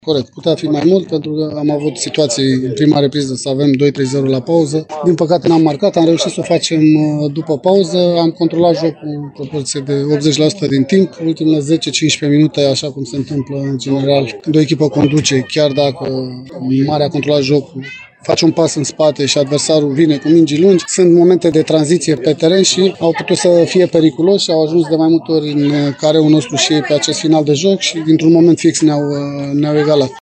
Corect, putea fi mai mult pentru că am avut situații în prima repriză să avem 2-3-0 la pauză. Din păcate n-am marcat, am reușit să o facem după pauză, am controlat jocul în proporție de 80% din timp. Ultimele 10-15 minute, așa cum se întâmplă în general, când o echipă conduce, chiar dacă mare a controlat jocul, face un pas în spate și adversarul vine cu mingi lungi, sunt momente de tranziție pe teren și au putut să fie periculoși și au ajuns de mai multe ori în careul nostru și ei pe acest final de joc și dintr-un moment fix ne-au egalat.